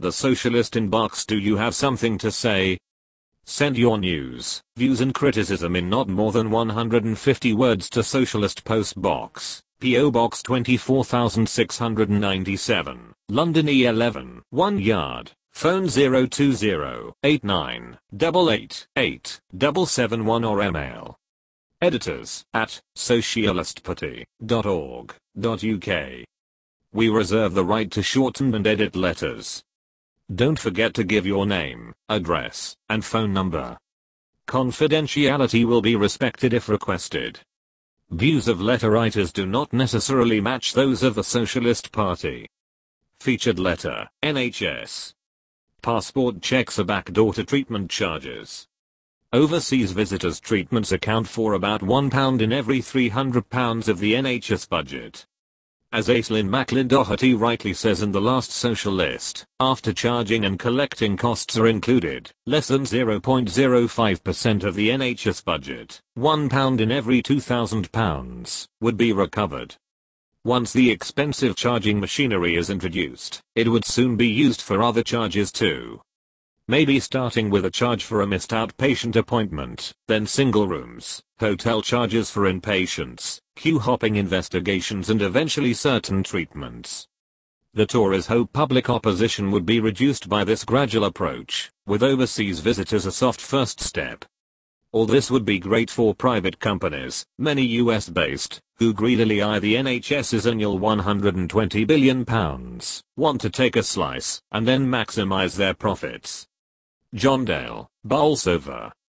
The Socialist Inbox. Do you have something to say? Send your news, views and criticism in not more than 150 words to Socialist Post Box, P.O. Box 24697, London E11, 1 Yard, phone 020-8988-8771 or email editors@socialistparty.org.uk. We reserve the right to shorten and edit letters. Don't forget to give your name, address, and phone number. Confidentiality will be respected if requested. Views of letter writers do not necessarily match those of the Socialist Party. Featured letter, NHS. Passport checks are backdoor to treatment charges. Overseas visitors' treatments account for about £1 in every £300 of the NHS budget. As Aislinn MacLeod-Doherty rightly says in the last Socialist, after charging and collecting costs are included, less than 0.05% of the NHS budget, £1 in every £2,000, would be recovered. Once the expensive charging machinery is introduced, it would soon be used for other charges too. Maybe starting with a charge for a missed outpatient appointment, then single rooms, hotel charges for inpatients, queue hopping investigations and eventually certain treatments. The Tories hope public opposition would be reduced by this gradual approach, with overseas visitors a soft first step. All this would be great for private companies, many US-based, who greedily eye the NHS's annual £120 billion, want to take a slice, and then maximize their profits. John Dale, Bolsover.